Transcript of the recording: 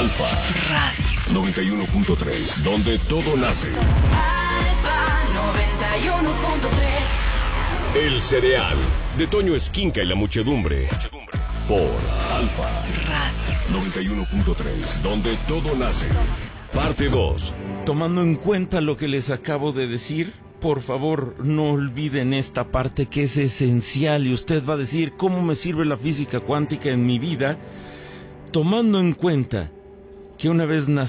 Alfa Radio 91.3, donde todo nace. Alfa 91.3. El cereal de Toño Esquinca y la muchedumbre. Por Alfa Radio 91.3, donde todo nace. Parte 2. Tomando en cuenta lo que les acabo de decir, por favor, no olviden esta parte que es esencial. Y usted va a decir, ¿cómo me sirve la física cuántica en mi vida? Tomando en cuenta que una vez